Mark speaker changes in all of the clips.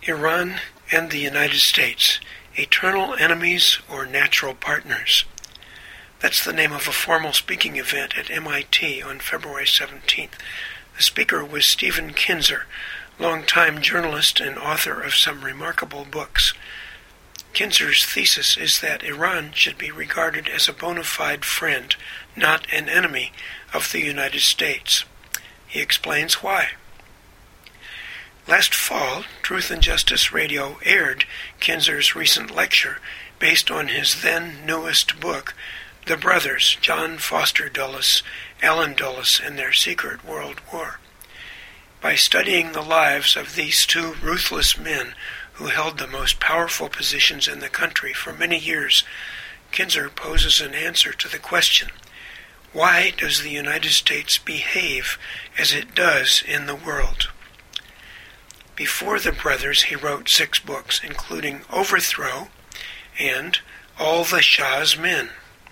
Speaker 1: Iran and the United States, eternal enemies or natural partners? That's the name of a formal speaking event at MIT on February 17th. The speaker was Stephen Kinzer, longtime journalist and author of some remarkable books. Kinzer's thesis is that Iran should be regarded as a bona fide friend, not an enemy, of the United States. He explains why. Last fall, Truth and Justice Radio aired Kinzer's recent lecture based on his then newest book, The Brothers, John Foster Dulles, Allen Dulles, and Their Secret World War. By studying the lives of these two ruthless men who held the most powerful positions in the country for many years, Kinzer poses an answer to the question, why does the United States behave as it does in the world? Before The Brothers, he wrote 6 books, including Overthrow and All the Shah's Men.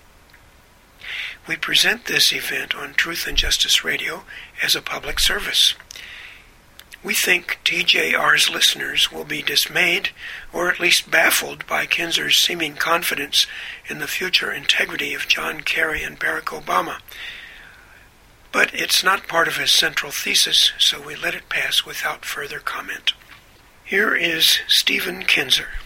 Speaker 1: We present this event on Truth and Justice Radio as a public service. We think TJR's listeners will be dismayed, or at least baffled, by Kinzer's seeming confidence in the future integrity of John Kerry and Barack Obama. But it's not part of his central thesis, so we let it pass without further comment. Here is Stephen Kinzer.